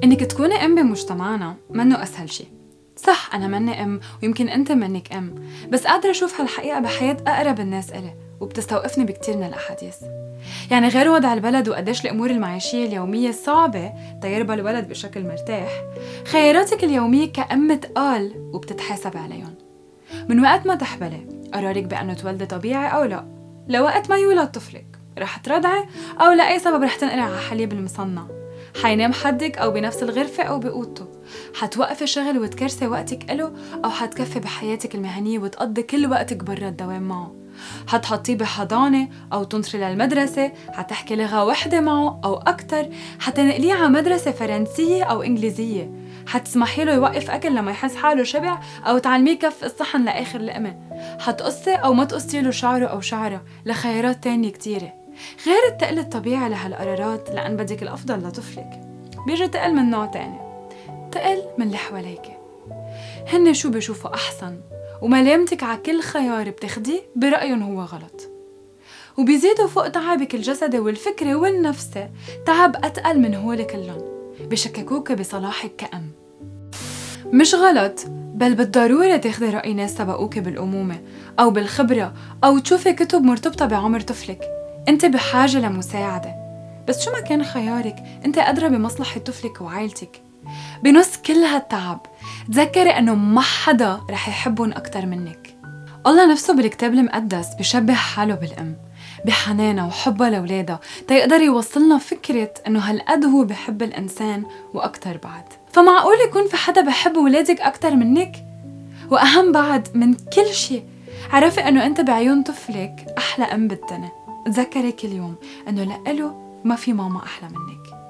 إنك تكوني أم بمجتمعنا منه أسهل شي. صح أنا مني أم ويمكن أنت منك أم، بس قادرة أشوف هالحقيقة بحياة أقرب الناس إلي وبتستوقفني بكتير من الأحاديث. يعني غير وضع البلد وقديش الأمور المعيشية اليومية صعبة تيربى الولد بشكل مرتاح، خياراتك اليومية كأم تقال وبتتحاسب عليهم. من وقت ما تحبلي قرارك بأنه تولدي طبيعي أو لا، لوقت ما يولد طفلك رح ترضعي أو لأي سبب رح تنقلي على حليب المصنع، حينام حدك أو بنفس الغرفة أو بأوضته، حتوقفي شغل وتكرسي وقتك إله أو حتكفي بحياتك المهنية وتقضي كل وقتك برا الدوام معه، حتحطيه بحضانة أو تنطري للمدرسة، حتحكي لغة وحدة معه أو أكتر، حتنقليه على مدرسة فرنسية أو إنجليزية، حتسمحي له يوقف أكل لما يحس حاله شبع أو تعلميه كف الصحن لآخر لقمة، حتقصي أو ما تقصي له شعره أو شعره لخيارات تانية كتيرة. غير التقل الطبيعي لهالقرارات لأن بدك الأفضل لطفلك، بيجي تقل من نوع تاني، تقل من اللي حواليك، هن شو بيشوفوا أحسن وملامتك على كل خيار بتاخديه برأيهم هو غلط، وبيزيدوا فوق تعبك الجسدي والفكري والنفسي تعب أتقل من هول كلهم، بشككوك بصلاحك كأم. مش غلط، بل بالضرورة تاخدي رأي ناس سبقوك بالأمومة أو بالخبرة أو تشوفي كتب مرتبطة بعمر طفلك، انت بحاجة لمساعدة، بس شو ما كان خيارك انت أدرى بمصلحة طفلك وعائلتك. بنص كل هالتعب تذكري أنه ما حدا رح يحبون أكتر منك. الله نفسه بالكتاب المقدس بيشبه حاله بالأم، بحنانها وحبها لأولادها تيقدر يوصلنا فكرة أنه هالقد هو بحب الإنسان وأكتر بعد. فمعقول يكون في حدا بحب ولادك أكتر منك؟ وأهم بعد من كل شيء عرفي أنه أنت بعيون طفلك أحلى أم بالدنيا. تذكري كل يوم أنه لإله ما في ماما أحلى منك.